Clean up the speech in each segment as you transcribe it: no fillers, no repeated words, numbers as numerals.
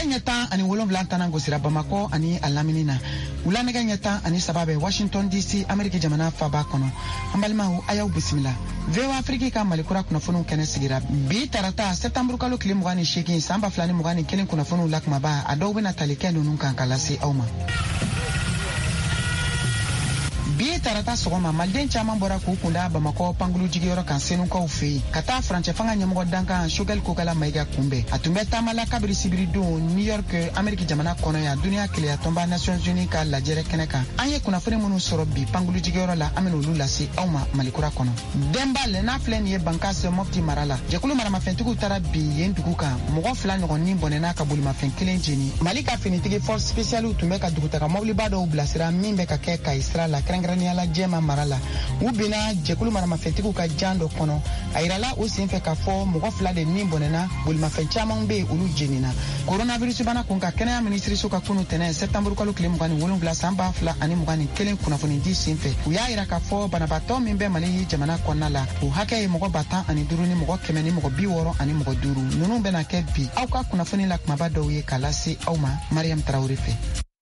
nyata ani wolonwula tanango sira Bamako ani alaminina ulanega nyata ani sababe Washington DC Amerika jamana faba kono ambalimahu ayaw bisimila Vewa Afrika ka malikura kunafunu kene sigira bi tarata September kalo kili mugani sheki samba flani mugani kelen kunafunu lakmaba adobe na talikendo nunkan kalasi awma bi tarata sogoma malden chaman bora ku kunda Bamako pangulu jigiyoro kan senu ko fe kata France fanga nyamo danka shogal ko kala maiga kumbe atumbe tamala kabiri sibiri do New York America jamana kono ya dunia kile tomba Nations Unies ka la jere keneka anye kuna fune munu soro bi pangulu jigiyoro la amenu lulasi awma malikura kono demba le na flen ye banka se mofti marala jekulu mara mafentuku tara bi yendukuka mogo fla nyoni bonena ka bulima fen kilenjini malika finitigi force special utumbe ka dukuta ka mobli bado blasira mimbe ka ke ka Israel Raniala Jema Marala ubina jekulu mara mafetiku ka jando kono airala usinfe ka fo mugofla de nimbonena bulma fenchama mbe ulu jenina coronavirus bana kunka kenya ministry suka kunu tene September ko lukle mugani wolungla samba fla ani mugani kelen kuna funi di sinfe uya ira ka fo bana bato mimbe mali jamana konala u hake mugo bata ani duruni mugo kemeni mugo biworo ani mugo duru nunu bena kebi au ka kuna funi lak mabado ye kalasi auma Mariam Traoré fe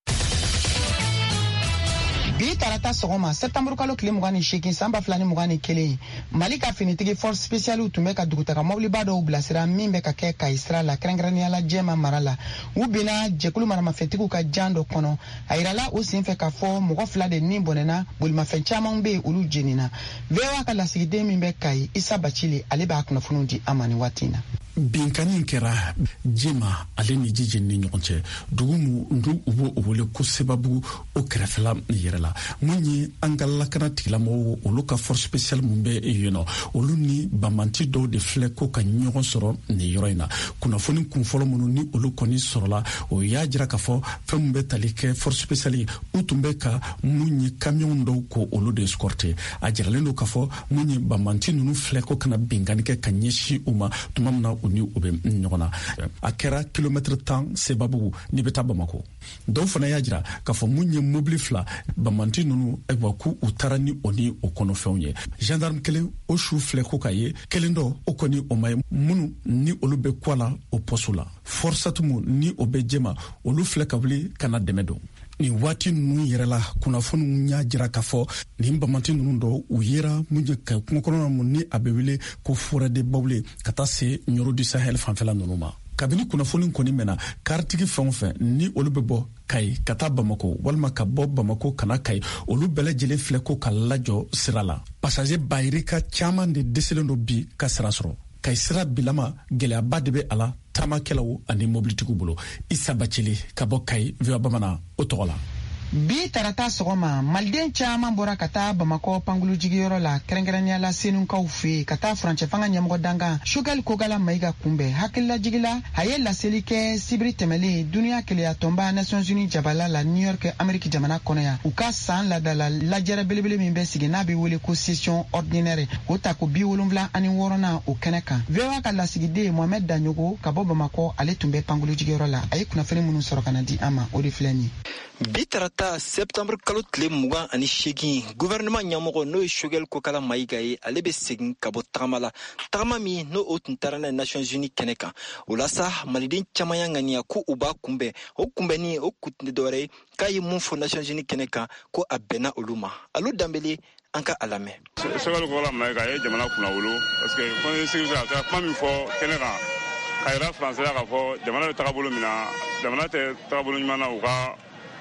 bi tarata sogoma September kalo kile mugani sheki samba flani mugani kele malika finitigi force special utumbe ka dugutaka mobli bado blasira mimbe ka ke ka Israel Raniala Jema Marala ubina jekulu mara mafetiku ka jando kono airala usinfe ka fo mugofla de nimbonena bulma fenchama mbe ulu jenina vewa kala sigide mimbe kai Isa Bachili aleba kuna funundi amani watina binkanin kera jema ale ni jijin ni ɲɔgɔn dugumu ndu ubo obole ko sababu o kɛrɛfɛla yɛrɛla mun ye an ka lakana tigilamɔgɔw olu ka force spéciale mun bɛ yeno olu ni bamanti dɔw de filɛ ko ka ɲɔgɔn sɔrɔ ni yɔrɔ in na kunnafoni kunfɔlɔ minnu ni olu kɔni sɔrɔla o y'a jira k'a fɔ fɛn mun bɛ tali kɛ force spéciale u tun bɛ ka mun ye camion dɔw ko olu de escorter a jiralen don k'a fɔ mun ye bamanti ninnu filɛ ko kana binkani kɛ ka ɲɛsin u ma tuma min na ni u bɛ ɲɔgɔn na a kɛra kilomètre 10 Sebabugu ni bɛ taa Bamako dɔw fana y'a jira k'a fɔ mun ye mobili fila bamanti ninnu ayiwa ku u taara ni o ni o kɔnɔfɛnw ye gendarme kelen o su filɛ ko k'a ye kelen dɔ o kɔni o ma ye minnu ni olu bɛ kɔ la o pɔsu la forsatumu ni o bɛ jɛma olu filɛ ka wuli ka na dɛmɛ don ni waati ninnu yɛrɛ la kunnafoniw y'a jira k'a fɔ nin bamanti ninnu dɔ u yera mun ye ka kungokɔnɔna mun ni a bɛ wele ko forêt de Bawule ka taa se Nioro du Sahel fanfɛla ninnu ma kabini kunnafoni kɔni mɛnna karitigi fɛn o fɛn ni olu bɛ bɔ Kayi ka taa Bamako walima ka bɔ Bamako kana Kayi olu bɛɛ lajɛlen filɛ ko ka lajɔ sira la passager bayirika caman de dɛsɛlen don bi ka sira sɔrɔ Kayi sira bilama gɛlɛyaba de bɛ a la taamakɛlaw ani mobilitigiw bolo Isa Bachili ka bɔ Kayi VOA Bamanan o tɔgɔ la bi tarata sogoma malden chaman bora kata Bamako pangulu jigiyoro la Raniala senunkaw fe kata France fanga nyamgo danga shugal kogala maiga kumbe hakilla jigila haye la selike sibri temeli dunia kile ya tomba Nations Unies jabala la New York America jamana konoya uka san la dala la jara belebele mimbe sigina bi wele ko session ordinaire ota ko bi wolumvla ani worona o keneka vewa kala sigide Mohamed Danyogo kabo Bamako ale tumbe pangulu jigiyoro la ay kuna fere munu soro kana di ama odi fleni bi tarata September kalo tile mugan ani sheki gouvernement ɲamɔgɔ n'o ye Choguel Kokala Mayiga ye ale bɛ segin ka bɔ tagama la tagama min n'o o tun taara n'a Nations Unies kɛnɛ kan o la sa maliden caman y'a ŋaniya ko u b'a kunbɛn o kunbɛnni o kun tɛ dɔwɛrɛ ye k'a ye mun fɔ Nations Unies kɛnɛ kan ko a bɛnna olu ma Alu Danbele an ka a lamɛn. Choguel Kokala Mayiga ye jamana kunna wolo parce que conseil de sécurité a taara kuma min fɔ kɛnɛ kan k'a yira France la k'a fɔ jamana bɛ tagabolo min na jamana tɛ tagabolo ɲuman na u ka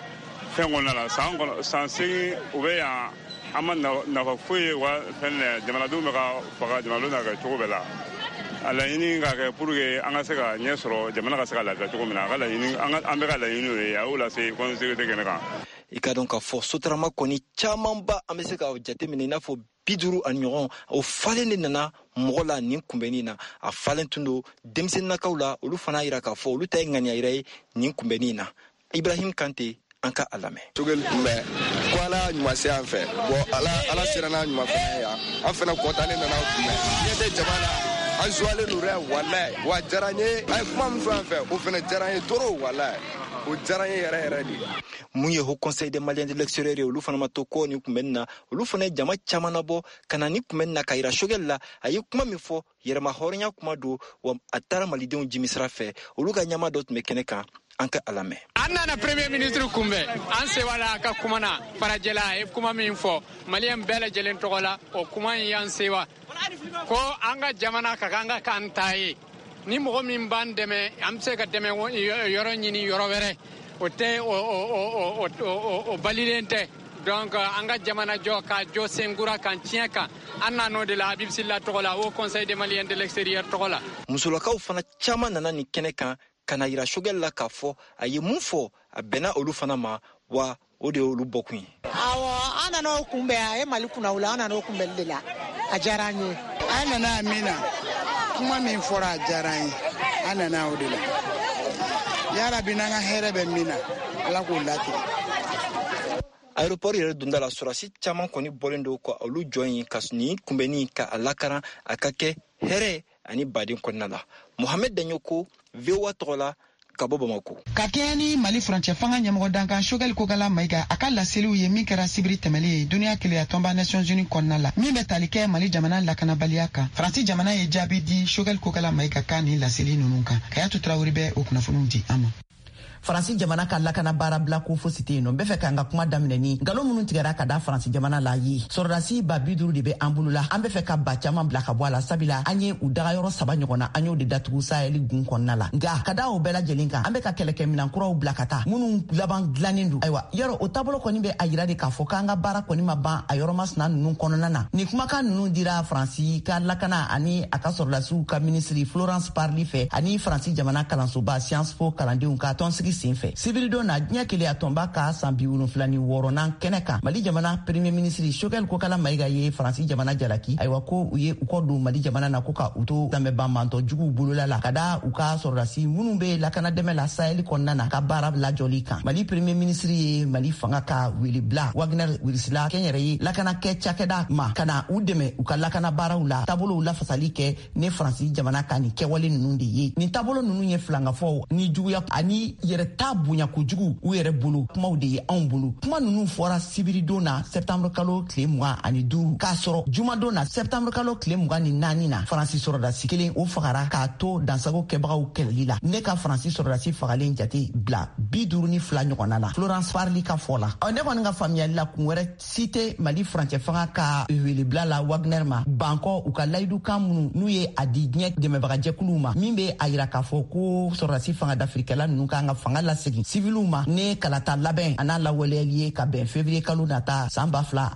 fɛn kɔnɔna la san segin u bɛ yan an ma nafa foyi ye wa fɛn jamanadenw bɛ ka faga jamanadenw na kɛ cogo bɛɛ la a laɲini ka kɛ pour que an ka se ka ɲɛ sɔrɔ jamana ka se ka lafiya cogo min na an bɛ ka laɲini o ye a y'o lase conseil de sécurité kɛnɛ kan. I ka dɔn k'a fɔ sotarama kɔni camanba an bɛ se ka jateminɛ i n'a fɔ 50 ani ɲɔgɔn o falen de nana mɔgɔ la nin kunbɛnni na a falen tun don denmisɛnninakaw la olu fana yira k'a fɔ olu ta ye ŋaniya yira ye nin kunbɛnni na Ibrahim Kante an ka a lamɛn. Choguel kunbɛn ko ala ɲuman se an fɛ bon ala sera n'a ɲuman fana yan an fana kɔntan ne nana kunbɛn ɲɛ tɛ jama la an suwalen don dɛ walayi wa diyara n ye a ye kuma min fɔ an fɛ o fana diyara n ye trop walayi o diyara n ye yɛrɛ yɛrɛ de. mun ye Haut Conseil des Maliens de l'extérieur ye olu fana ma to ko ni kunbɛnni na olu fana ye jama caman nabɔ ka na ni kunbɛnni na ka yira Choguel la a ye kuma min fɔ yɛrɛma hɔrɔnya kuma don wa a taara malidenw jimisira fɛ olu ka ɲama dɔ tun bɛ kɛnɛ kan an ka alame annana premier ministre kumbe an se wala ka kumana farajela e kuma min fo malien bela jelen togola o kuma yan sewa ko anga jamana ka kanga kantai ni mo min bandeme am se ka deme yoro nyini yoro were o te o balilente donc anga jamana joka jo sengura kan tieka anna no de la Habib Silla togola au conseil des maliens de l'extérieur togola musulakaw fana chama nana ni kenekan kana yira shogel la ka fo ayi mun fo a bena olu fana ma wa o de olu bokun awo ana no kumbe e malikuna ula ana no kumbe lela ajaranye ana na amina kuma min fora ajaranye ana na odela yara binanga herebe mina ala ko lati aéroport yɛrɛ donda la sɔrɔsi caman kɔni bɔlen do ko olu jɔn ka ni kunbɛnni ka a lakaran a ka kɛ hɛrɛ ani baden kɔnɔna la Mohamed Danyoko VOA tɔgɔ la ka bɔ Bamako ka kɛɲɛ ni Mali furancɛ fanga ɲɛmɔgɔ dankan Choguel Kokala Maïga a ka laseliw ye min kɛra sibiri tɛmɛlen ye duniya keleya tɔnba Nations Unies kɔnɔna la min bɛ tali kɛ Mali jamana lakanabaliya kan Faransi jamana ye jaabi di Choguel Kokala Maïga ka ni laseli ninnu kan Kayatu Traoré bɛ o kunnafoniw di an ma. Faransi jamana ka lakana baara bila ko fosi tɛ yen nɔ n bɛ fɛ k'an ka kuma daminɛ ni nkalon minnu tigɛra ka da Faransi jamana la ye sɔrɔdasi ba 50 de bɛ an bolo la an bɛ fɛ ka ba caman bila ka bɔ a la sabula an ye u dagayɔrɔ 3 ɲɔgɔn na an y'o de datugu Sahɛli gun kɔnɔna la nka ka da o bɛɛ lajɛlen kan an bɛ ka kɛlɛkɛminɛn kuraw bila ka taa minnu laban dilannen don ayiwa yɔrɔ o taabolo kɔni bɛ a yira de k'a fɔ k'an ka baara kɔni ma ban a yɔrɔ masina ninnu kɔnɔna na nin kumakan ninnu dira Faransi ka lakana ani a ka sɔrɔdasiw ka minisiri Florence Parly fɛ ani Faransi jamana kalansoba Sciences Po kalandenw ka tɔnsigi senfɛ sibiri don na diɲɛ keleya tɔnba ka san 76 kɛnɛ kan Mali jamana premier ministre Choguel Kokala Maïga ye Faransi jamana jalaki ayiwa ko u ye u kɔ don Mali jamana na ko ka u to lamɛnba mantɔ juguw bolola la ka da u ka sɔrɔdasi minnu bɛ lakana dɛmɛ la Sahɛli kɔnɔna na ka baara lajɔli kan Mali premier ministre ye Mali fanga ka wele bila Wagner wirisila kɛnyɛrɛ ye lakana kɛ cakɛda ma ka na u dɛmɛ u ka lakana baaraw la taabolow lafasali kɛ ne Faransi jamana ka nin kɛwale ninnu de ye nin taabolo ninnu ye filangafɔw ni juguya ani yɛrɛ ta bonya kojugu u yɛrɛ bolo kumaw de ye anw bolo kuma ninnu fɔra sibiri don na septembre kalo tile 25 k'a sɔrɔ juma don na septembre kalo tile 24 na Faransi sɔrɔdasi kelen o fagara k'a to dansago kɛbagaw kɛlɛli la ne ka Faransi sɔrɔdasi fagalen jate bila 52 ɲɔgɔnna la Florence Parly ka fɔ la ne kɔni ka faamuyali la kun wɛrɛ si tɛ Mali furancɛ fanga ka welebila la Wagner ma bankɔ u ka layidu kan minnu n'u ye a di diɲɛ dɛmɛbagajɛkuluw ma min bɛ a yira k'a fɔ ko sɔrɔdasi fanga dafirikɛla ninnu kan ka fanga lasegin civiliw ma ne kalata labɛn a n'a lawaleyali ye ka bɛn février kalo nata san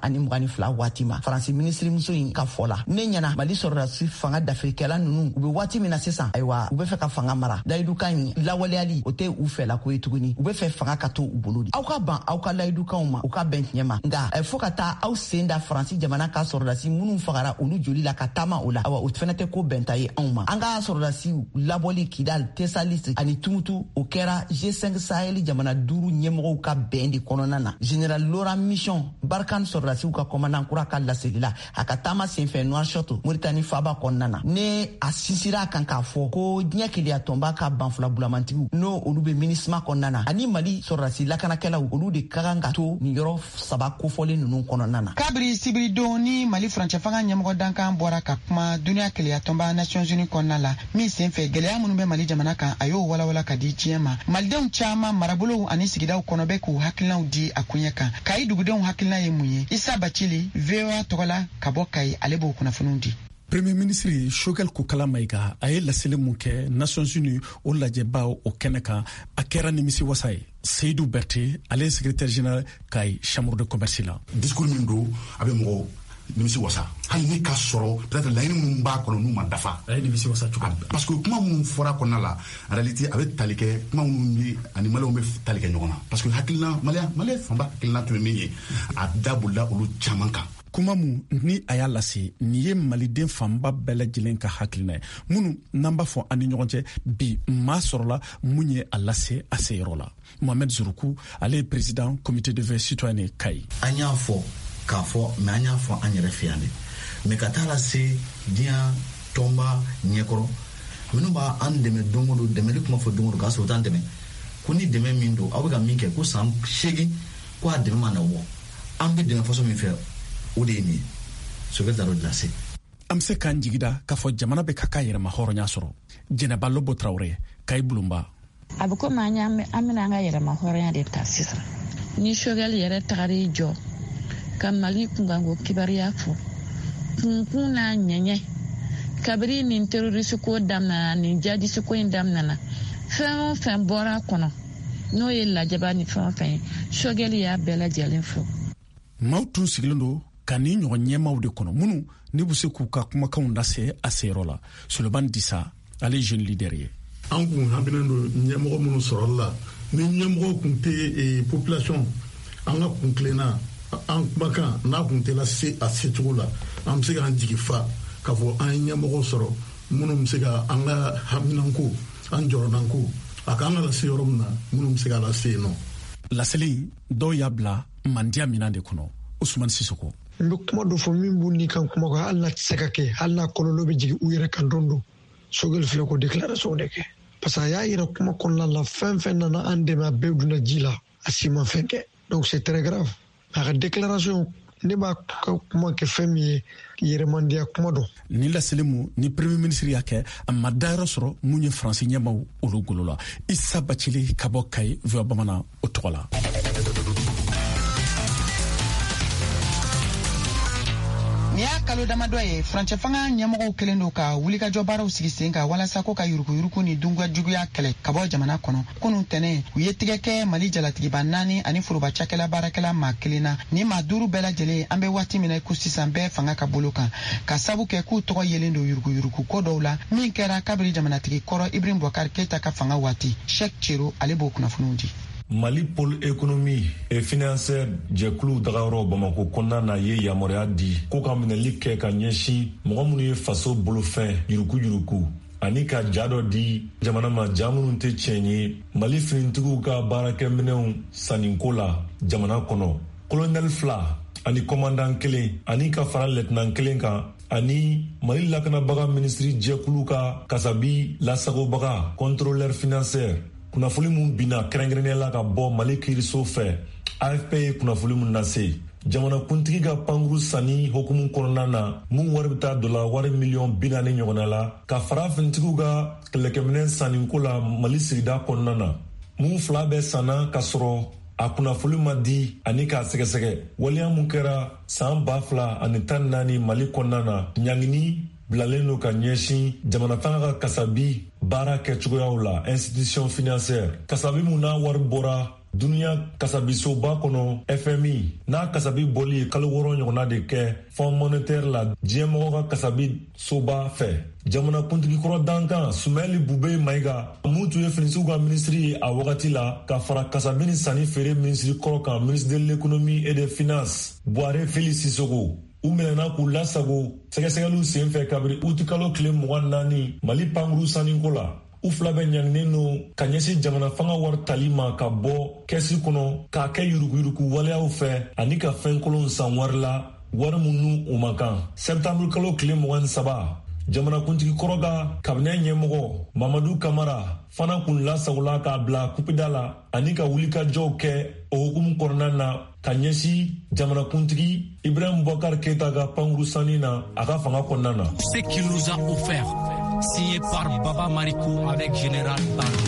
2022 waati ma Faransi ministre muso in ka fɔ la ne ɲɛna Mali sɔrɔdasi fanga dafirikɛla ninnu u bɛ waati min na sisan ayiwa u bɛ fɛ ka fanga mara layidukan in lawaleyali o tɛ u fɛla ko ye tuguni u bɛ fɛ fanga ka to u bolo de aw ka ban aw ka layidukanw ma u ka bɛn tiɲɛ ma nka fo ka taa aw sen da Faransi jamana ka sɔrɔdasi minnu fagara olu joli la ka taama o la awa o fɛnɛ tɛ ko bɛnta ye anw ma an ka sɔrɔdasiw labɔli Kidal Tesalis ani Tumutu o kɛra G5 Sahel jamana 5 ɲɛmɔgɔw ka bɛn de kɔnɔna na General Laurent Mission Barkhane sɔrɔdasiw ka commandant kura ka laseli la a ka taama senfɛ Nouakchott Mauritanie faaba kɔnɔna na ne a sinsira kan k'a fɔ ko diɲɛ keleya tɔnba ka banfula bulamantigiw n'o olu bɛ MINUSMA kɔnɔna na ani Mali sɔrɔdasi lakanakɛlaw olu de ka kan ka to nin yɔrɔ 3 kofɔlen ninnu kɔnɔna na kabiri sibiri don ni Mali furancɛ fanga ɲɛmɔgɔ dankan bɔra ka kuma duniya keleya tɔnba Nations Unies kɔnɔna la min senfɛ gɛlɛya minnu bɛ Mali jamana kan a y'o walawala ka di diɲɛ ma malidenw caman marabolow ani sigidaw kɔnɔ bɛ k'u hakilinaw di a kuɲɛ kan Kayi dugudenw hakilina ye mun ye Isa Bacili VOA tɔgɔla ka bɔ Kayi ale b'o kunnafoniw di Premier ministre Choguel Kokala Maïga a ye laseli mun kɛ Nations Unies o lajɛbaw o kɛnɛ kan a kɛra nimisi wasa ye Seydou Berté ale ye secrétaire général Kayi chambre de commerce la discours min do a bɛ mɔgɔ nimisi wasa hali ni ka sɔrɔ peut-être laɲini minnu b'a kɔnɔ n'u ma dafa a ye nimisi wasa cogo parce que kuma minnu fɔra kɔnɔna la en réalité a bɛ tali kɛ kuma minnu bi ani maliyɛnw bɛ tali kɛ ɲɔgɔn na parce que hakilina maliyɛn fanba hakilina tun bɛ min ye a da bolila olu caman kan kuma mun ni a y'a lase nin ye maliden fanba bɛɛ lajɛlen ka hakilina ye minnu n'an b'a fɔ an ni ɲɔgɔn cɛ bi maa sɔrɔla mun ye a lase a seyɔrɔ la Mohamed Zuruku ale ye président comité de veille citoyenne Kayi an y'a fɔ k'a fɔ mais an y'a fɔ an yɛrɛ fɛ yan de mais ka taa lase diɲɛ tɔnba ɲɛkɔrɔ minnu b'a an dɛmɛ don o don dɛmɛli kuma fɔ don o don k'a sɔrɔ u t'an dɛmɛ ko ni dɛmɛ min don aw bɛ ka min kɛ ko san 8 ko a dɛmɛ ma na bɔ an bɛ dɛmɛ façon min fɛ o de ye nin ye Choguel Daro de lase an bɛ se k'an jigida k'a fɔ jamana bɛ ka k'a yɛrɛma hɔrɔnya sɔrɔ Jɛnɛba Lobo Traoré Kayi Bulumba abu ko ma nya amina nga yere ma hore de tasisa ni shogal yere tagari jo kamali kungango kibariya fu kuna nyenye kabri ni terrorist ko damna ni jadi su ko damna fa bora kono no yella jabani fa shogal ya bela jalen fu mautu siglondo kani ɲɔgɔn ɲɛmaw de kɔnɔ minnu ni bɛ se k'u ka kumakanw lase a seyɔrɔ la Suleman Disa ale ye jeune leader ye. an kun haminen do ɲɛmɔgɔ minnu sɔrɔli la ni ɲɛmɔgɔ kun tɛ population an ka kun tilenna an kumakan n'a kun tɛ la se a secogo la an bɛ se k'an jigi fa k'a fɔ an ye ɲɛmɔgɔ sɔrɔ minnu bɛ se ka an ka haminanko an jɔrɔnanko a k'an ka lase yɔrɔ min na minnu bɛ se k'a lase yen nɔ. laseli dɔw y'a bila mandiya minan de kɔnɔ Ousmane Sissoko. n bɛ kuma dɔ fɔ min b'u ni kan kuma kan hali n'a tɛ se ka kɛ hali n'a kɔlɔlɔ bɛ jigin u yɛrɛ kan don don Sogɛli filɛ ko déclaration de kɛ parce que a y'a yɛrɛ kuma kɔnɔna la fɛn fɛn nana an dɛmɛ a bɛɛ donna ji la a si ma fɛn kɛ donc c'est très grave a ka déclaration ne b'a ka kuma kɛ fɛn min ye yɛrɛmandiya kuma dɔn. ni laseli mu ni premier ministre y'a kɛ a ma dayɔrɔ sɔrɔ mun ye faransi ɲɛmaw olu golo la Issa Bacili ka bɔ Kayi VOA Bamanan o tɔgɔ la. ni y'a kalo damadɔ ye furancɛ fanga ɲɛmɔgɔw kelen do ka wulikajɔ baaraw sigi sen kan walasa ko ka yuruguyurugu ni dunga juguya kɛlɛ ka bɔ jamana kɔnɔ kunun tɛnɛ u ye tigɛ kɛ Mali jalatigiba 4 ani foroba cakɛla baarakɛla maa 1 na ni maa 5 bɛɛ lajɛlen an bɛ waati min na ko sisan bɛɛ fanga ka bolo kan ka sabu kɛ k'u tɔgɔ yelen do yuruguyurugu ko dɔw la min kɛra kabiri jamanatigi kɔrɔ Ibrahim Boubacar Keita ka fanga waati Cheikh Cero ale b'o kunnafoniw di. Mali pôle économie et financière jɛkulu dagayɔrɔ Bamako kɔnɔna na ye yamaruya di ko ka minɛli kɛ ka ɲɛsin mɔgɔ minnu ye faso bolofɛn yuruku ani ka ja dɔ di jamana ma ja minnu tɛ tiɲɛ ye Mali finitigiw ka baarakɛminɛnw sanninko la jamana kɔnɔ colonel 2 ani commandant 1 ani ka fara lieutenant 1 kan ani Mali lakanabaga ministri jɛkulu ka kasabi lasagobaga contrôleur financier kunnafoni mun bina kɛrɛnkɛrɛnnenya la ka bɔ Mali kiiriso fɛ AFP ye kunnafoni mun lase jamana kuntigi ka pankuru sanni hokumu kɔnɔna na mun wari bɛ taa $40 miliyɔn 40 ɲɔgɔnna la ka fara finitigiw ka kɛlɛkɛminɛ sanniko la Mali sigida kɔnɔna na mun 2 bɛ sanna ka sɔrɔ a kunnafoni ma di ani k'a sɛgɛsɛgɛ waleya mun kɛra san 2014 Mali kɔnɔna na ɲangini bilalen do ka ɲɛsin jamana fanga ka kasabi baara kɛcogoyaw la institution financière kasabi mun n'a wari bɔra duniya kasabisoba kɔnɔ FMI n'a kasabi bɔli ye kalo 6 ɲɔgɔnna de kɛ Fonds monétaire la diɲɛmɔgɔ ka kasabi soba fɛ jamana kuntigi kɔrɔ dankan Sumɛli Bube Mayiga mun tun ye finisiw ka ministre ye a wagati la ka fara kasabi ni sanni feere ministre kɔrɔ kan ministre de l'économie et des finances Boire Félix Sissoko u minɛna k'u lasago sɛgɛsɛgɛliw senfɛ kabiri uti kalo tile 24 Mali pankuru sanniko la u 2 bɛ ɲanginen no ka ɲɛsin jamana fanga wari tali ma ka bɔ kɛsi kɔnɔ k'a kɛ yuruguyurugu waleyaw fɛ ani ka fɛn kolon san wari la wari minnu u man kan septembre kalo tile 23 jamana kuntigi kɔrɔ ka kabinɛ ɲɛmɔgɔ Mamadu Kamara fana kun lasagola k'a bila kupida la ani ka wulikajɔw kɛ o hukumu kɔnɔna na ka ɲɛsin jamana kuntigi Ibrahim Boubacar Keita ka pankuru sanni na a ka fanga kɔnɔna na. Ce qu'il nous a offert, signé par Baba Mariko avec Général Barou.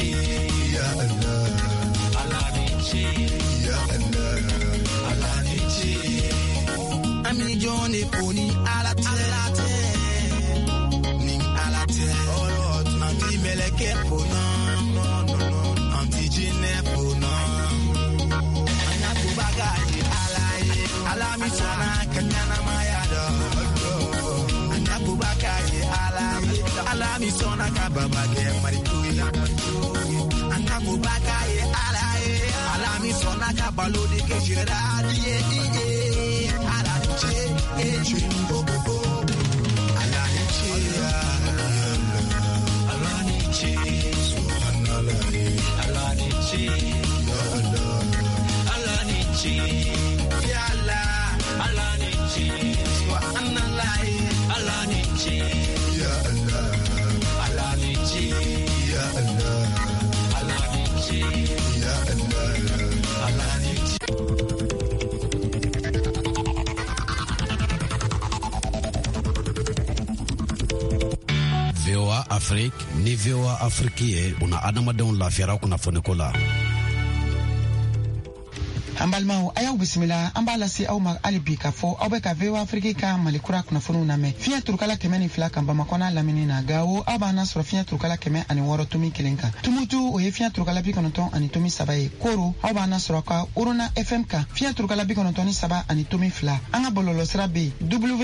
Ami Johnny Pony alate ning alate anti meleke pona anti jine pona anaku bagaji alami sana kanyana mayada anaku bagaji alami sana kababage marikuya anaku bagaji alami sana kabalodi kejiradi VOA Afrique ni VOA Afrique ye una adamadenw lafiyara kunnafoniko la. An balimaw a y'aw bisimila an b'a lase aw ma hali bi k'a fɔ aw bɛ ka VOA Afrique ka malikura kunnafoniw lamɛn fiɲɛ turukala 102 kan Bamakɔ n'a lamini na Gawo aw b'an sɔrɔ fiɲɛ turukala 106 tomi 1 kan Tumutu o ye fiɲɛ turukala 93 ani tomi 3 ye Koro aw b'an sɔrɔ ka Uruna FM kan fiɲɛ turukala 93 ani tomi 2 an ka bɔlɔlɔsira bɛ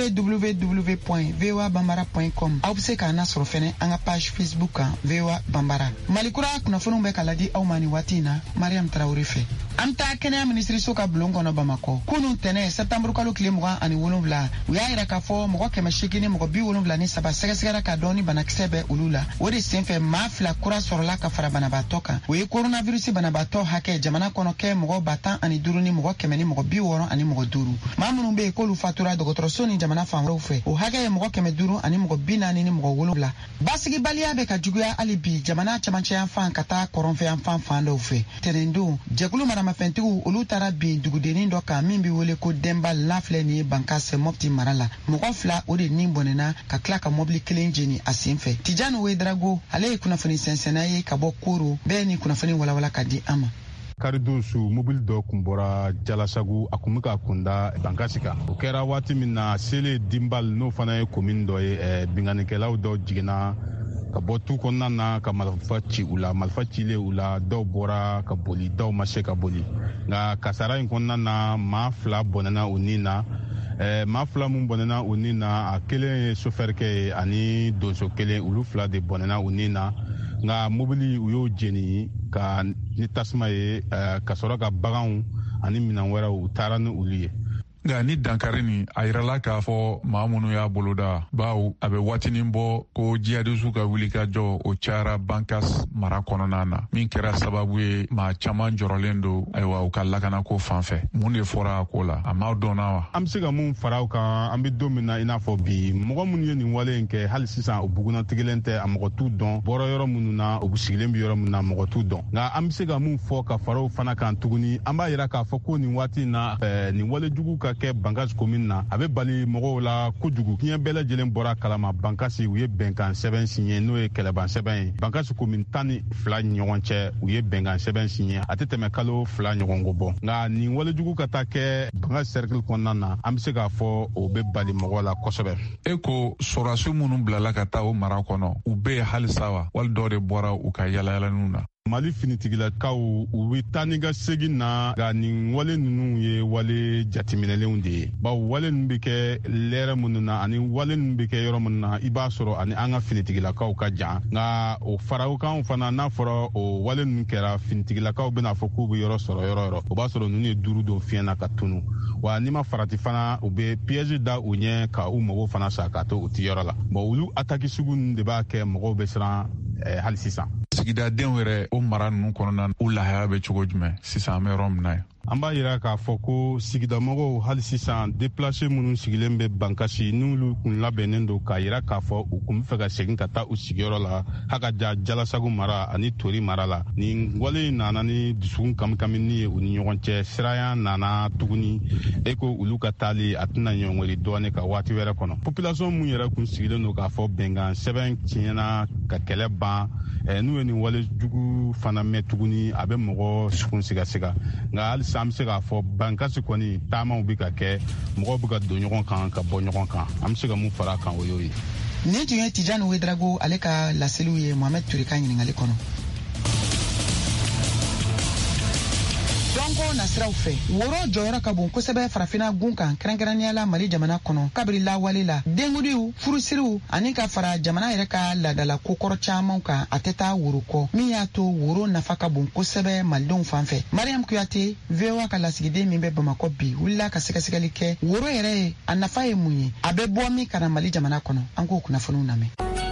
www.voabambara.com aw bɛ se k'an sɔrɔ fɛnɛ an ka page Facebook kan VOA Bambara malikura kunnafoniw bɛ ka ladi aw ma ni waati in na Mariam Tarawele fɛ an taa kɛnɛya minisiriso ka bulon kɔnɔ Bamakɔ kunun tɛnɛ septembre kalo tile 27 u y'a yira k'a fɔ mɔgɔ 800 ni mɔgɔ 73 sɛgɛsɛgɛra ka dɔn ni banakisɛ bɛ olu la o de senfɛ maa 2 kura sɔrɔla ka fara banabaatɔ kan o ye coronavirus banabaatɔ hakɛ jamana kɔnɔ kɛ mɔgɔ 15 ni mɔgɔ 100 ni mɔgɔ 60 ani mɔgɔ 5 maa minnu bɛ yen k'olu fatura dɔgɔtɔrɔso ni jamana fan wɛrɛw fɛ o hakɛ ye mɔgɔ 500 ani mɔgɔ 40 ni mɔgɔ 7 basigibaliya bɛ ka juguya hali bi jamana cɛmancɛ yan fan ka taa kɔrɔnfɛ yan fan dɔw fɛ tɛnɛndon jɛkulu maramafɛntigiw olu taara bin dugudennin dɔ kan min bɛ wele ko Demba Lafilɛ ni ye Bankasɛ Mopti mara la mɔgɔ 2 o de nin bɔnɛna ka tila ka mɔbili 1 jeni a sen fɛ Tijani Wederago ale ye kunnafoni sɛnsɛnna ye ka bɔ Koro bɛɛ ni kunnafoni walawala ka di an ma. Karidon su mobili dɔ kun bɔra Jalasagu a kun bɛ ka kunda Bankasi kan o kɛra waati min na Sele Dimbal n'o fana ye commune dɔ ye binganikɛlaw dɔ jiginna ka bɔ tu kɔnɔna na ka marifa ci u la marifa cilen u la dɔw bɔra ka boli dɔw ma se ka boli nka kasara in kɔnɔna na maa 2 bɔnɛna u nin na maa 2 min bɔnɛna u nin na a kelen ye sofɛrikɛ ye ani donso kelen olu 2 de bɔnɛna u nin na nka mobili u y'o jeni ka ni tasuma ye ka sɔrɔ ka baganw ani minɛn wɛrɛw u taara ni olu ye. Nka ni dankari nin a yirala k'a fɔ maa minnu y'a boloda baw a bɛ waatinin bɔ ko jihadisu ka wuli ka jɔ o cayara Bankas mara kɔnɔna na min kɛra sababu ye maa caman jɔrɔlen don ayiwa u ka lakanako fan fɛ mun de fɔra a ko la a m'aw dɔnna wa. An bɛ se ka mun fara u kan an bɛ don min na i n'a fɔ bi mɔgɔ minnu ye nin wale in kɛ hali sisan o bugunatigilen tɛ a mɔgɔ t'u dɔn bɔra yɔrɔ minnu na u sigilen bɛ yɔrɔ minnu na mɔgɔ t'u dɔn nka an bɛ se ka mun fɔ ka fara o fana kan tuguni an b'a yira k'a fɔ ko nin waati in na nin wale jugu ka kɛ Bankasi commune na a bɛ bali mɔgɔw la kojugu diɲɛ bɛɛ lajɛlen bɔra kalama Bankasi u ye bɛnkan sɛbɛn signé n'o ye kɛlɛban sɛbɛn ye Bankasi commune 12 ni ɲɔgɔn cɛ u ye bɛnkan sɛbɛn signé a tɛ tɛmɛ kalo 2 ɲɔgɔn ko bɔ nka nin walejugu ka taa kɛ Bankasi cercle kɔnɔna na an bɛ se k'a fɔ o bɛ bali mɔgɔw la kosɛbɛ. E ko sɔrɔdasi minnu bilala ka taa o mara kɔnɔ u bɛ yen halisa wa wali dɔw de bɔra u ka yalayalaniw na. Mali finitigilakaw u bɛ taa ni ka segin na nka nin wale ninnu ye wale jateminɛlenw de ye bawo wale ninnu bɛ kɛ lɛrɛ minnu na ani wale ninnu bɛ kɛ yɔrɔ minnu na i b'a sɔrɔ ani an ka finitigilakaw ka jan nka o faraw kan fana n'a fɔra o wale ninnu kɛra finitigilakaw bɛna fɔ k'u bɛ yɔrɔ sɔrɔ yɔrɔ o b'a sɔrɔ ninnu ye duuru don fiɲɛ na ka tunu wa n'i ma farati fana u bɛ piège da u ɲɛ ka u mago fana sa ka to u ti yɔrɔ la bon olu attaque sugu ninnu de b'a kɛ mɔgɔw bɛ siran hali sisan. Sigidadenw yɛrɛ o mara ninnu kɔnɔna o lahaya bɛ cogo jumɛn sisan an bɛ yɔrɔ min na ye. An b'a yira k'a fɔ ko sigidamɔgɔw hali sisan déplacé minnu sigilen bɛ Bankasi n'olu kun labɛnnen don k'a yira k'a fɔ u kun bɛ fɛ ka segin ka taa u sigiyɔrɔ la Hakaja Jalasagu mara ani Tori mara la nin wale in nana ni dusukun kamikamini ye u ni ɲɔgɔn cɛ siranya nana tuguni e ko olu ka taali a tɛna ɲɔngɔli dɔɔnin ka waati wɛrɛ kɔnɔ population mun yɛrɛ kun sigilen don k'a fɔ bɛnkan sɛbɛn tiɲɛna ka kɛlɛ ban n'u ye nin wale jugu fana mɛn tuguni a bɛ mɔgɔ sukun sigasega nka halisa an bɛ se k'a fɔ bankasi kɔni taamaw bɛ ka kɛ mɔgɔw bɛ ka don ɲɔgɔn kan ka bɔ ɲɔgɔn kan an bɛ se ka mun fara a kan o y'o ye. nin tun ye Tijani Ouedraogo ale ka laseliw ye Mohamed Ture ka ɲininkali kɔnɔ. Donko nasiraw fɛ woro jɔyɔrɔ ka bon kosɛbɛ farafina gun kan kɛrɛnkɛrɛnniyala Mali jamana kɔnɔ kabiri lawale la denkudiw furusiriw ani ka fara jamana yɛrɛ ka laadala kokɔrɔ caman kan a tɛ taa woro kɔ min y'a to woro nafa ka bon kosɛbɛ malidenw fan fɛ. Mariam Kuyate VOA ka lasigiden min bɛ Bamakɔ bi wulila ka sɛgɛsɛgɛli kɛ woro yɛrɛ ye a nafa ye mun ye a bɛ bɔ min kana Mali jamana kɔnɔ an k'o kunnafoniw lamɛn.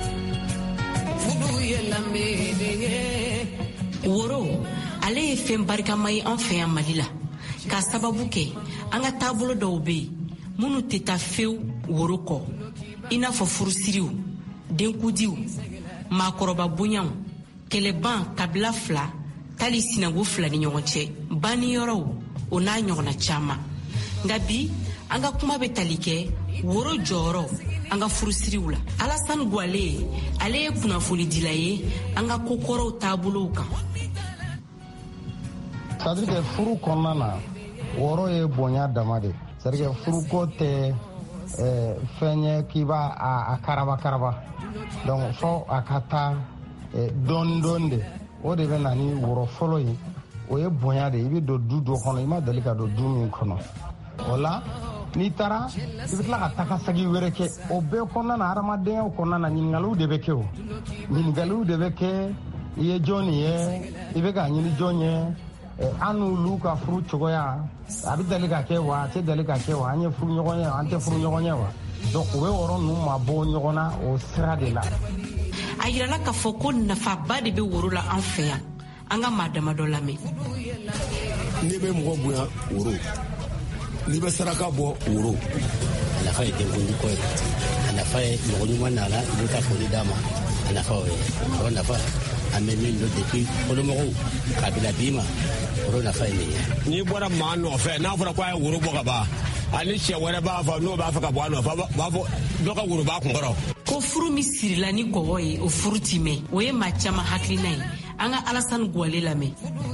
Woro ale ye fɛn barikama ye an fɛ yan Mali la ka sababu kɛ an ka taabolo dɔw bɛ yen minnu tɛ taa fewu woro kɔ i n'a fɔ furusiriw denkudiw maakɔrɔba bonyaw kɛlɛban kabila fila tali sinago fila ni ɲɔgɔn cɛ banniyɔrɔw o n'a ɲɔgɔnna caman nka bi an ka kuma bɛ tali kɛ woro jɔyɔrɔ an ka furusiriw la. Alassane Guale ale ye kunnafonidila ye an ka kokɔrɔw taabolow kan. C'est-à-dire que furu kɔnɔna na wɔɔrɔ ye bonya dama de. C'est-à-dire que furuko tɛ fɛn ye k'i b'a a karaba donc fɔ a ka taa dɔɔni de o de bɛ na ni wɔɔrɔ fɔlɔ ye o ye bonya de i bɛ don du dɔ kɔnɔ i ma deli ka don du min kɔnɔ o la n'i taara i bɛ tila ka taga segi wɛrɛ kɛ o bɛɛ kɔnɔna na hadamadenya kɔnɔna na ɲininkaliw de bɛ kɛ o ɲininkaliw de bɛ kɛ i ye jɔn ye i bɛ k'a ɲini jɔn ye an n'olu ka furu cogoya a bɛ deli ka kɛ wa a tɛ deli ka kɛ wa an ye furu ɲɔgɔn ye an tɛ furu ɲɔgɔn ye wa donc u bɛ wɔɔrɔ ninnu ma bɔ ɲɔgɔn na o sira de la. A yirala k'a fɔ ko nafaba de bɛ woro la an fɛ yan an ka maa dama dɔ lamɛn. N'i bɛ mɔgɔ bonya woro n'i bɛ saraka bɔ woro a nafa ye denkundi ko ye a nafa ye mɔgɔ ɲuman nana i bɛ ka foli d'a ma a nafa o ye o nafa an bɛ min dɔn depuis fɔlɔmɔgɔw kabila bi ma woro nafa ye nin ye. N'i bɔra maa nɔfɛ n'a fɔra ko a ye woro bɔ ka ban ani cɛ wɛrɛ b'a fɔ n'o b'a fɛ ka bɔ a nɔfɛ b'a fɔ dɔ ka woro b'a kun kɔrɔ. Ko furu min sirila ni kɔgɔ ye o furu ti mɛn o ye maa caman hakilina ye an ka Alassane Guale lamɛn.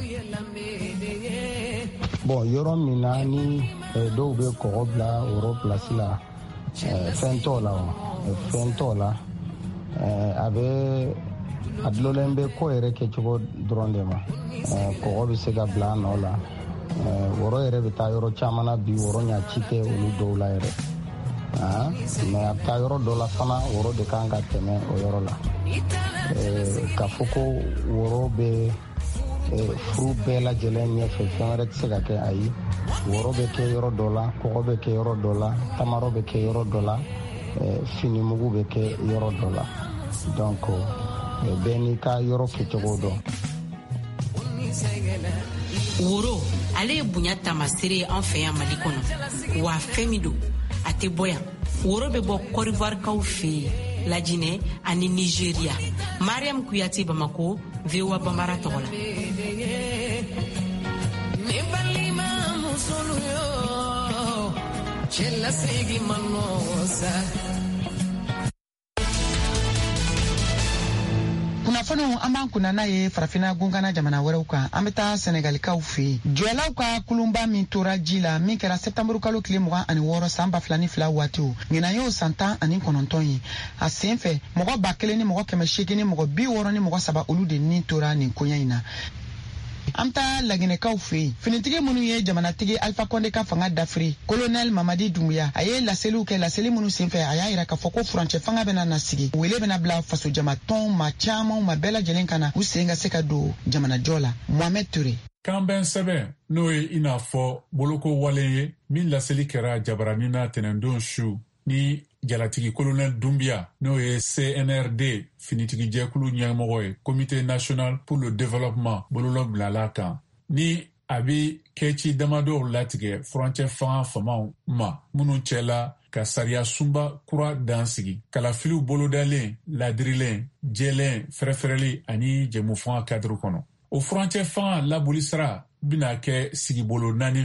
Bon yɔrɔ min na ni dɔw bɛ kɔgɔ bila woro pilasi la fɛn t'o la a bɛ a dulolen bɛ ko yɛrɛ kɛcogo dɔrɔn de ma kɔgɔ bɛ se ka bila a nɔ la woro yɛrɛ bɛ taa yɔrɔ caman na bi woro ɲa ci tɛ olu dɔw la yɛrɛ mais a bɛ taa yɔrɔ dɔ la fana woro de kan ka tɛmɛ o yɔrɔ la k'a fɔ ko woro bɛ furu bɛɛ lajɛlen ɲɛfɛ fɛn wɛrɛ tɛ se ka kɛ ayi woro bɛ kɛ yɔrɔ dɔ la kɔgɔ bɛ kɛ yɔrɔ dɔ la tamarɔ bɛ kɛ yɔrɔ dɔ la finimugu bɛ kɛ yɔrɔ dɔ la donc bɛɛ n'i ka yɔrɔ kɛcogo dɔn. Woro ale ye bonya tamasere ye an fɛ yan Mali kɔnɔ wa fɛn min don a tɛ bɔ yan woro bɛ bɔ Côte d'Ivoirekaw fɛ yen Lajinɛ ani Nigeria. Mariam Kuyate Bamako VOA Bambara tɔgɔ la. Kunnafoniw an b'an kunna n'a ye farafina gunkana jamana wɛrɛw kan an bɛ taa Senegalikaw fɛ yen jɔlaw ka kulunba min tora ji la min kɛra septembre kalo tile 26 san 2002 waatiw ɲinan y'o san 19 ye a sen fɛ mɔgɔ 1000 ni mɔgɔ 800 ni mɔgɔ 60 ni mɔgɔ 3 olu de ni tora nin koɲa in na. An taa Laginɛkaw fɛ yen finitigi minnu ye jamanatigi Alpha Condé ka fanga dafiri Colonel Mamadi Doumbouya a ye laseliw kɛ laseli minnu senfɛ a y'a yira k'a fɔ ko furancɛ fanga bɛna nasigi wele bɛna bila faso jamatɔn ma caman ma bɛɛ lajɛlen ka na u sen ka se ka don jamanajɔ la. Mohamed Ture. Kanbɛn sɛbɛn n'o ye i n'a fɔ boloko walen ye min laseli kɛra jabarani na tɛnɛndon su ni jalatigi Colonel Doumbouya n'o ye CNRD finitigi jɛkulu ɲɛmɔgɔ ye Comité national pour le développement bololɔ bilala kan ni a bɛ kɛci damadɔw latigɛ furancɛ fanga famaw ma minnu cɛla ka sariya sunba kura dan sigi kalafiliw bolodalen ladirilen jɛlen fɛrɛfɛrɛli ani jɛmufanga kadiri kɔnɔ o furancɛ fanga laboli sira bɛna kɛ sigibolo 4 fɛ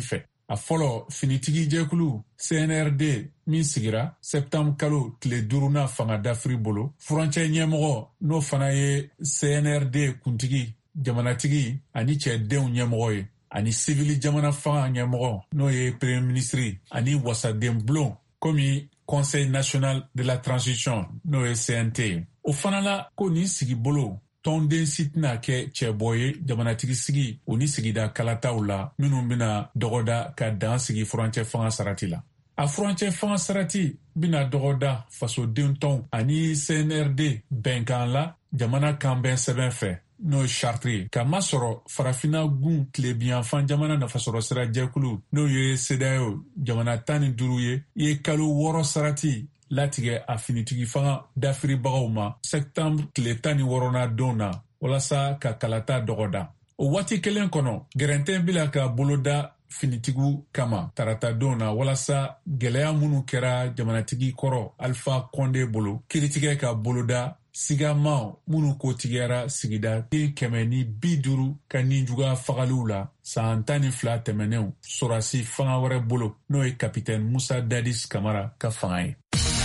a fɔlɔ finitigi jɛkulu CNRD min sigira septembre kalo tile 5nan fanga dafiri bolo furancɛ ɲɛmɔgɔ n'o fana ye CNRD kuntigi jamanatigi ani cɛdenw ɲɛmɔgɔ ye ani civil jamana fanga ɲɛmɔgɔ n'o ye premier ministre ani wasaden bulon komi Conseil national de la transition n'o ye CNT. O fana la ko nin sigi bolo tɔnden si tɛna kɛ cɛbɔ ye jamanatigi sigi o ni sigida kalataw la minnu bɛna dɔgɔda ka dan sigi furancɛ fanga sarati la. A furancɛ fanga sarati bɛna dɔgɔda fasoden tɔnw ani CNRD bɛnkan la jamana kanbɛn sɛbɛn fɛ n'o ye charte ye ka masɔrɔ farafina gun tilebiyanfan jamana nafasɔrɔ sira jɛkulu n'o ye CEDEAO jamana 15 ye i ye kalo 6 sarati latigɛ a finitigi fanga dafiribagaw ma septembre tile 16 don na walasa ka kalata dɔgɔda. O waati kelen kɔnɔ gɛrɛntɛn bila ka boloda finitigiw kama tarata don na walasa gɛlɛya minnu kɛra jamanatigi kɔrɔ Alpha Condé bolo kiritigɛ ka boloda sigamaw minnu kotigɛra sigida 150 ka ninjuga fagaliw la san 12 tɛmɛnenw sorasi fanga wɛrɛ bolo n'o ye kapitɛn Musa Dadis Kamara ka fanga ye.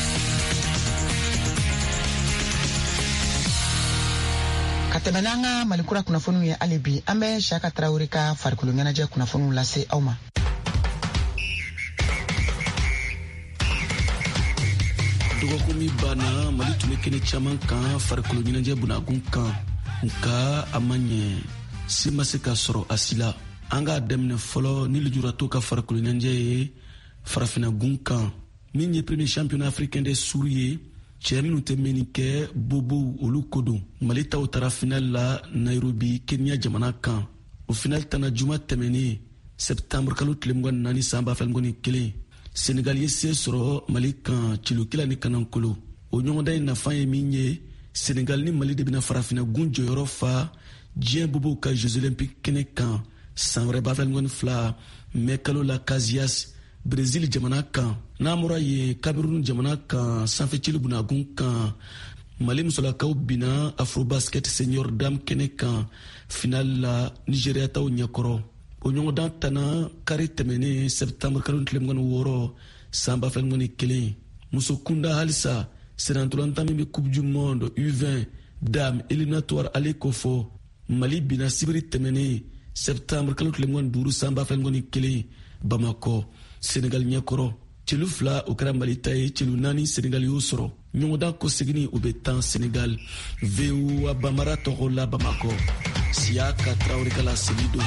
Ka tɛmɛ n'an ka Malikura kunnafoniw ye hali bi an bɛ Siyaka Tarawele ka farikolo ɲɛnajɛ kunnafoniw lase aw ma. Dɔgɔkun min banna Mali tun bɛ kɛnɛ caman kan farikolo ɲɛnajɛ bunakun kan nka a ma ɲɛ si ma se ka sɔrɔ a si la. An k'a daminɛ fɔlɔ ni lujuratɔw ka farikolo ɲɛnajɛ ye farafina gun kan min ye premier championnat africain des sourds ye. Cɛ minnu tɛ mɛnni kɛ bobow olu ko don. Mali taw taara final la Nairobi Kenya jamana kan. O final tana juma tɛmɛnen septembre kalo tile 24 san 2021 Senegal ye se sɔrɔ Mali kan Cilokila ni Kanankolo. O ɲɔgɔndan in nafa ye min ye Senegal ni Mali de bɛna farafina gun jɔyɔrɔ fa diɲɛ bobow ka Jeux olympiques kɛnɛ kan san wɛrɛ 2022 mai kalo la Caxias Brésil jamana kan. Namora ye Cameroun jamana kan sanfɛcili bunagun kan. Mali musolakaw bina Afrobasket senior dame kɛnɛ kan final la Nigeria taw ɲɛkɔrɔ. O ɲɔgɔndan tana kari tɛmɛnen septembre kalo tile 26 san 2021 muso kunda halisa senantolantan min bɛ coupe du monde U20 dame éliminatoire ale ko fɔ Mali bina sibiri tɛmɛnen septembre kalo tile 25 san 2021 Bamako Senegal ɲɛkɔrɔ. Celu 2 o kɛra Mali ta ye, celu 4 Senegal y'o sɔrɔ. Ɲɔgɔndan ko segini o bɛ tan Senegal. VOA Bamara tɔgɔ la Bamako. Siyaka Tarawele ka la seli don.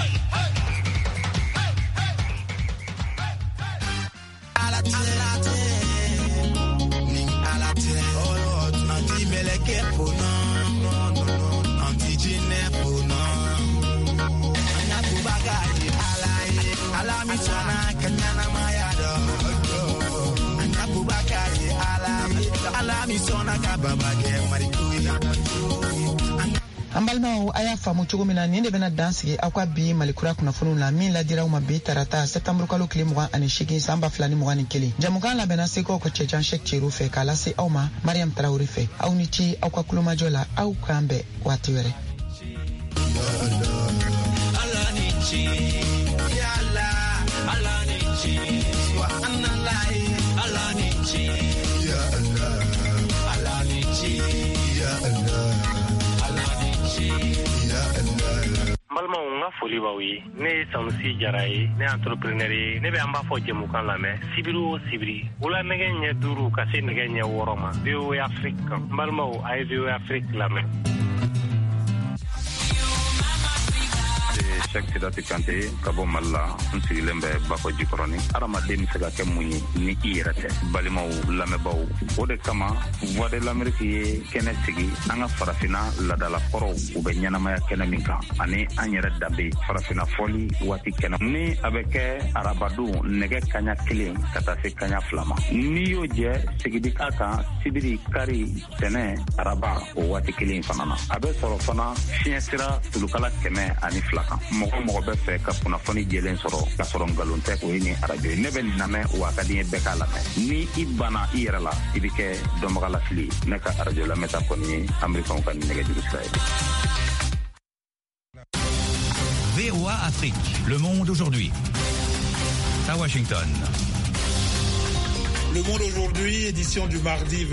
An balimaw a y'a faamu cogo min na nin de bɛna dan sigi aw ka bi Malikura kunnafoniw la min ladiraw ma bi tarata septembre kalo tile 28 san 2021. Jamukan labɛnna Seko ka cɛjan Sek Cero fɛ k'a lase aw ma Mariam Tarawele fɛ. Aw ni ci aw ka kulomajɔ la aw k'an bɛn waati wɛrɛ. Balimaw n ka foli b'aw ye. Ne ye Sanusi Jara ye, ne entrepreneur ye. Ne bɛ an b'a fɔ jɛmukan lamɛn sibiri o sibiri wula nɛgɛ ɲɛ 5 ka se nɛgɛ ɲɛ 6 ma. VOA Afrique kan. N balimaw a ye VOA Afrique lamɛn. Sek Sidati Kante ka bɔ Mali la n sigilen bɛ Bako Jikɔrɔni. Adamaden bɛ se ka kɛ mun ye ni i yɛrɛ tɛ. Balimaw lamɛnbaw o de kama Voix de l'Amérique ye kɛnɛ sigi an ka farafina ladalakɔrɔw u bɛ ɲɛnamaya kɛnɛ min kan ani an yɛrɛ danbe farafina fɔli waati kɛnɛ ni a bɛ kɛ arabadon nɛgɛ kaɲa 1 ka taa se kaɲa 2 ma. N'i y'o jɛ sigidika kan sibiri kari tɛnɛ araba o waati 1 fana na. A bɛ sɔrɔ fana fiɲɛ sira tulukala 102 kan. Mɔgɔ bɛ fɛ ka kunnafoni jɛlen sɔrɔ ka sɔrɔ ngalon tɛ o ye ni arajo ye. Ne bɛ nin lamɛn wa ka di n ye bɛɛ k'a lamɛn. Ni i banna i yɛrɛ la i bɛ kɛ dɔnbaga lafili. Ne ka arajo lamɛnta kɔni ye Amerikanw ka nɛgɛjuru sira ye. VOA Afrique, le monde aujourd'hui. à Washington. Le Monde aujourd'hui, édition du mardi